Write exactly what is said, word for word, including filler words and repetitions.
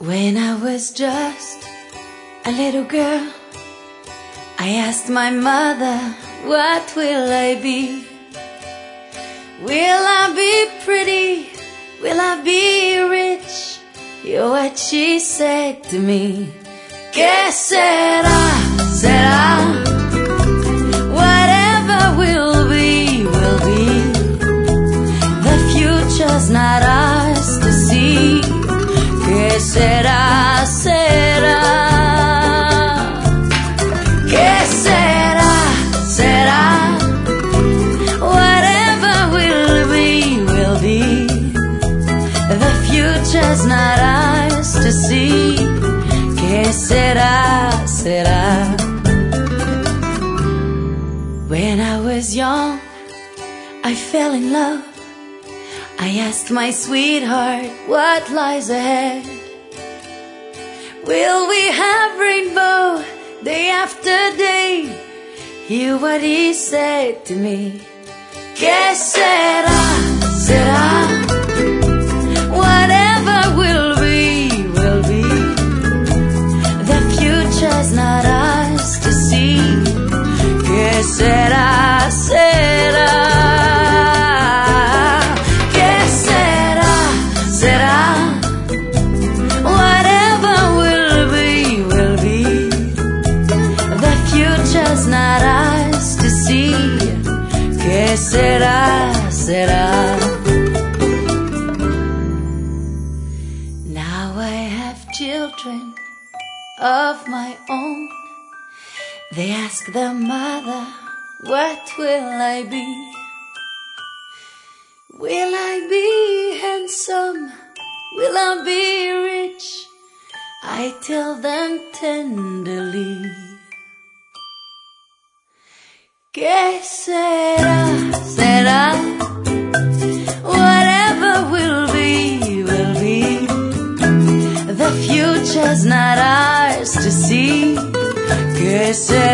When I was just a little girl, I asked my mother, what will I be? Will I be pretty? Will I be rich? You're what she said to me. Que será, será? Whatever will be, will be. The future's not ours to see. Que será, será? Que será, será? Whatever will be, will be. The future's not ours to see. Que será, será? When I was young, I fell in love. I asked my sweetheart, what lies ahead? Will we have rainbow day after day? Hear what he said to me. Que será, será? Whatever will be, will be. The future's not ours to see. Que será, será? Not ours to see. Que será, será? Now I have children of my own. They ask their mother, what will I be? Will I be handsome? Will I be rich? I tell them tenderly. Que será, será? Whatever will be, will be. The future's not ours to see. Que será?